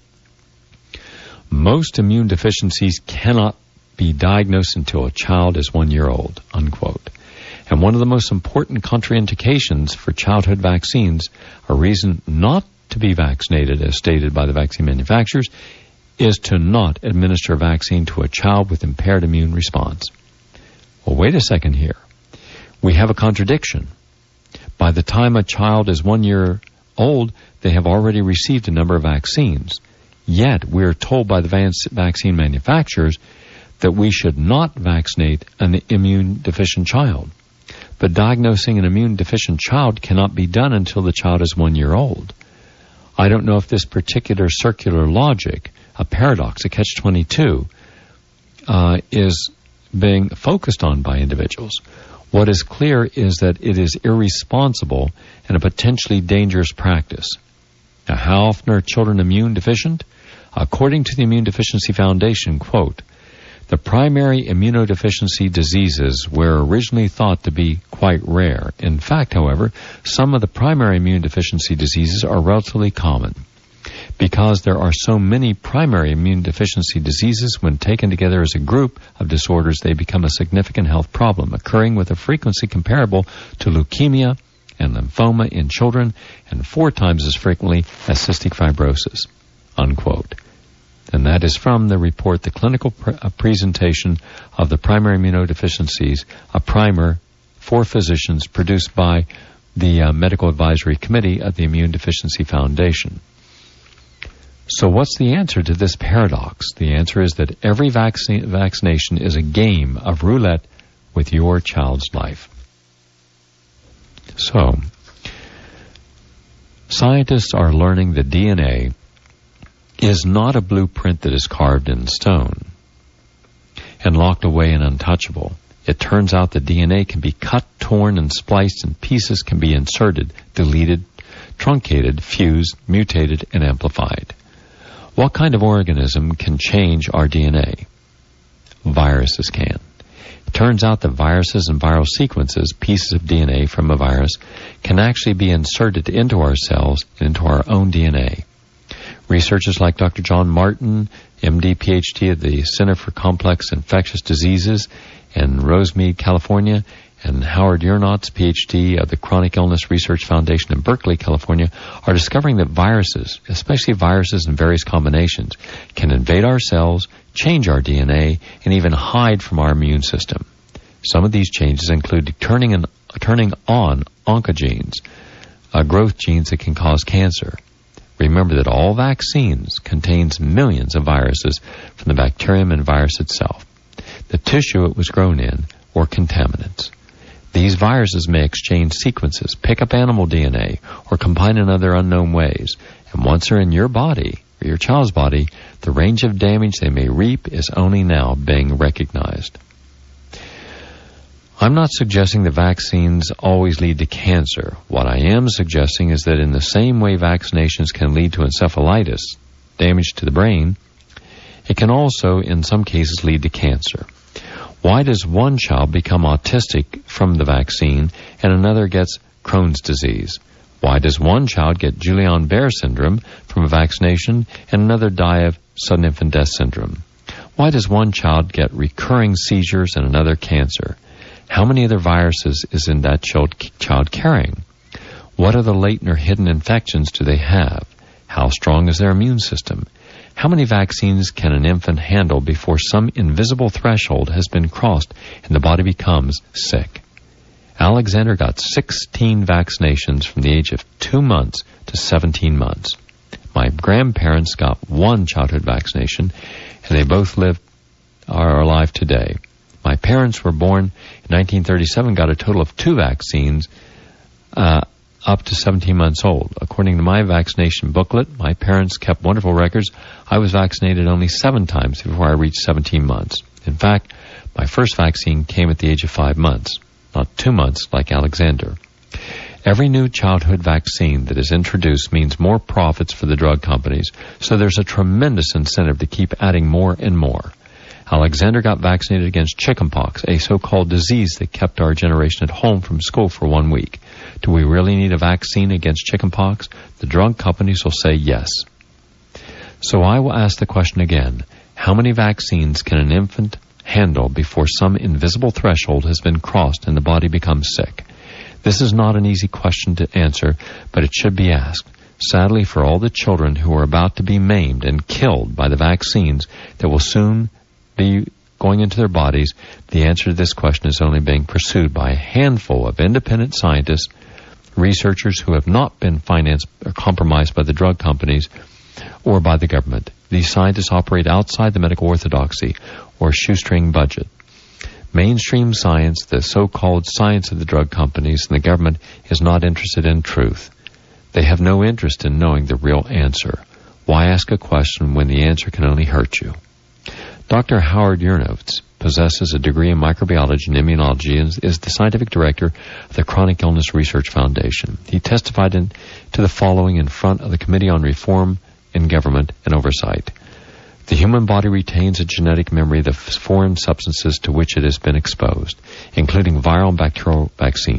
most immune deficiencies cannot be diagnosed until a child is one year old, unquote. And one of the most important contraindications for childhood vaccines, a reason not to be vaccinated, as stated by the vaccine manufacturers, is to not administer a vaccine to a child with impaired immune response. Well, wait a second here. We have a contradiction. By the time a child is one year old, they have already received a number of vaccines. Yet, we're told by the vaccine manufacturers that we should not vaccinate an immune-deficient child. But diagnosing an immune-deficient child cannot be done until the child is one year old. I don't know if this particular circular logic, a paradox, a catch twenty-two, uh, is being focused on by individuals. What is clear is that it is irresponsible and a potentially dangerous practice. Now, how often are children immune deficient? According to the Immune Deficiency Foundation, quote, the primary immunodeficiency diseases were originally thought to be quite rare. In fact, however, some of the primary immune deficiency diseases are relatively common. Because there are so many primary immune deficiency diseases, when taken together as a group of disorders, they become a significant health problem, occurring with a frequency comparable to leukemia and lymphoma in children, and four times as frequently as cystic fibrosis, unquote. And that is from the report, The Clinical Pre- Presentation of the Primary Immunodeficiencies, a primer for physicians, produced by the uh, Medical Advisory Committee of the Immune Deficiency Foundation. So what's the answer to this paradox? The answer is that every vaccine, vaccination is a game of roulette with your child's life. So, scientists are learning that D N A is not a blueprint that is carved in stone and locked away and untouchable. It turns out that D N A can be cut, torn, and spliced, and pieces can be inserted, deleted, truncated, fused, mutated, and amplified. What kind of organism can change our D N A? Viruses can. It turns out that viruses and viral sequences, pieces of D N A from a virus, can actually be inserted into our cells and into our own D N A. Researchers like Doctor John Martin, M D, P H D at the Center for Complex Infectious Diseases in Rosemead, California, and Howard Urnotz, P H D of the Chronic Illness Research Foundation in Berkeley, California, are discovering that viruses, especially viruses in various combinations, can invade our cells, change our D N A, and even hide from our immune system. Some of these changes include turning, an, turning on oncogenes, uh, growth genes that can cause cancer. Remember that all vaccines contains millions of viruses from the bacterium and virus itself, the tissue it was grown in, or contaminants. These viruses may exchange sequences, pick up animal D N A, or combine in other unknown ways. And once they're in your body, or your child's body, the range of damage they may reap is only now being recognized. I'm not suggesting that vaccines always lead to cancer. What I am suggesting is that in the same way vaccinations can lead to encephalitis, damage to the brain, it can also, in some cases, lead to cancer. Why does one child become autistic from the vaccine and another gets Crohn's disease? Why does one child get Guillain-Barré syndrome from a vaccination and another die of sudden infant death syndrome? Why does one child get recurring seizures and another cancer? How many other viruses is in that child, child carrying? What are the latent or hidden infections do they have? How strong is their immune system? How many vaccines can an infant handle before some invisible threshold has been crossed and the body becomes sick? Alexander got sixteen vaccinations from the age of two months to seventeen months. My grandparents got one childhood vaccination, and they both lived, are alive today. My parents were born in nineteen thirty-seven, got a total of two vaccines, uh, up to seventeen months old. According to my vaccination booklet, my parents kept wonderful records. I was vaccinated only seven times before I reached seventeen months. In fact, my first vaccine came at the age of five months, not two months like Alexander. Every new childhood vaccine that is introduced means more profits for the drug companies, so there's a tremendous incentive to keep adding more and more. Alexander got vaccinated against chickenpox, a so-called disease that kept our generation at home from school for one week. Do we really need a vaccine against chickenpox? The drug companies will say yes. So I will ask the question again. How many vaccines can an infant handle before some invisible threshold has been crossed and the body becomes sick? This is not an easy question to answer, but it should be asked. Sadly, for all the children who are about to be maimed and killed by the vaccines that will soon be going into their bodies, the answer to this question is only being pursued by a handful of independent scientists, researchers who have not been financed or compromised by the drug companies or by the government. These scientists operate outside the medical orthodoxy or shoestring budget. Mainstream science, the so-called science of the drug companies and the government, is not interested in truth. They have no interest in knowing the real answer. Why ask a question when the answer can only hurt you? Doctor Howard Urnotz possesses a degree in microbiology and immunology and is the scientific director of the Chronic Illness Research Foundation. He testified in, to the following in front of the Committee on Reform in Government and Oversight. The human body retains a genetic memory of the foreign substances to which it has been exposed, including viral and bacterial vaccines.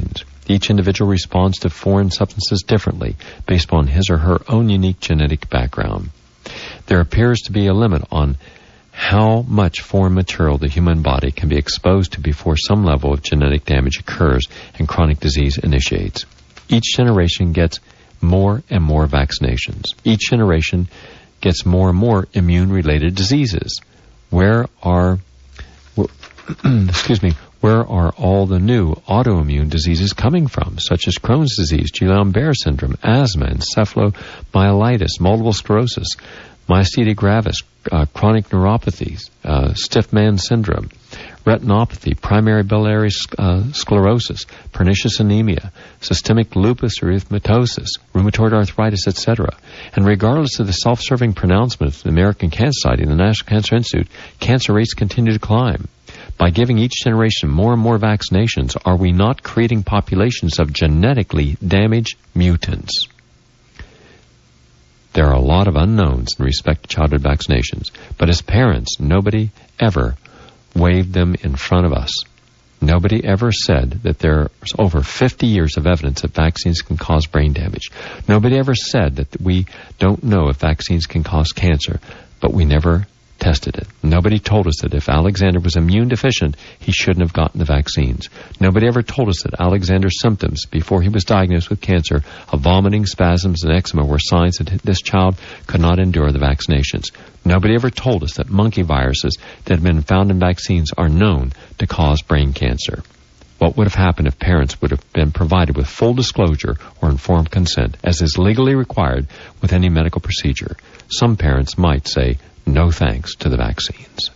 Each individual responds to foreign substances differently based upon his or her own unique genetic background. There appears to be a limit on how much foreign material the human body can be exposed to before some level of genetic damage occurs and chronic disease initiates. Each generation gets more and more vaccinations. Each generation gets more and more immune-related diseases. Where are, excuse me, where are all the new autoimmune diseases coming from, such as Crohn's disease, Guillain-Barré syndrome, asthma, encephalomyelitis, multiple sclerosis, myasthenia gravis, uh, chronic neuropathies, uh, stiff man syndrome, retinopathy, primary biliary uh, sclerosis, pernicious anemia, systemic lupus erythematosus, rheumatoid arthritis, et cetera. And regardless of the self-serving pronouncement of the American Cancer Society and the National Cancer Institute, cancer rates continue to climb. By giving each generation more and more vaccinations, are we not creating populations of genetically damaged mutants? There are a lot of unknowns in respect to childhood vaccinations, but as parents, nobody ever waved them in front of us. Nobody ever said that there's over fifty years of evidence that vaccines can cause brain damage. Nobody ever said that we don't know if vaccines can cause cancer, but we never tested it. Nobody told us that if Alexander was immune deficient, he shouldn't have gotten the vaccines. Nobody ever told us that Alexander's symptoms before he was diagnosed with cancer of vomiting, spasms, and eczema were signs that this child could not endure the vaccinations. Nobody ever told us that monkey viruses that have been found in vaccines are known to cause brain cancer. What would have happened if parents would have been provided with full disclosure or informed consent, as is legally required with any medical procedure? Some parents might say, no thanks to the vaccines.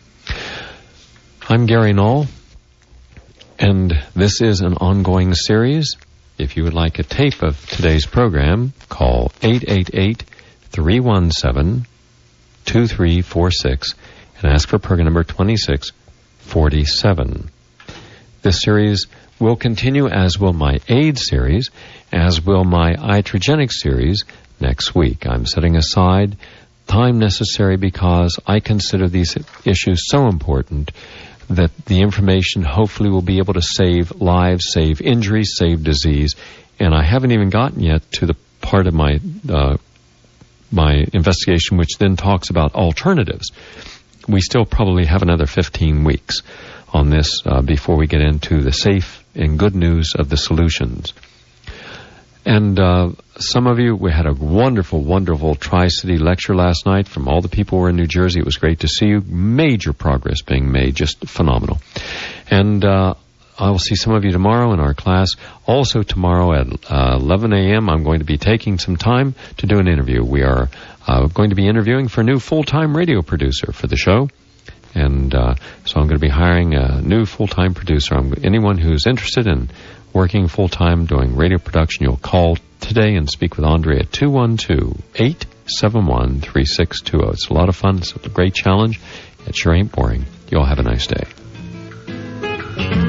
I'm Gary Null, and this is an ongoing series. If you would like a tape of today's program, call eight eight eight, three one seven, two three four six and ask for program number twenty-six forty-seven. This series will continue, as will my AIDS series, as will my iatrogenic series next week. I'm setting aside time necessary because I consider these issues so important that the information hopefully will be able to save lives, save injuries, save disease. And I haven't even gotten yet to the part of my uh, my investigation which then talks about alternatives. We still probably have another fifteen weeks on this uh, before we get into the safe and good news of the solutions. And uh, some of you, we had a wonderful, wonderful Tri-City lecture last night from all the people who were in New Jersey. It was great to see you. Major progress being made, just phenomenal. And uh, I will see some of you tomorrow in our class. Also tomorrow at uh, eleven a.m., I'm going to be taking some time to do an interview. We are uh, going to be interviewing for a new full-time radio producer for the show. And uh, so I'm going to be hiring a new full-time producer. I'm, anyone who's interested in working full-time doing radio production, you'll call today and speak with Andre at two one two, eight seven one, three six two zero. It's a lot of fun. It's a great challenge. It sure ain't boring. You all have a nice day.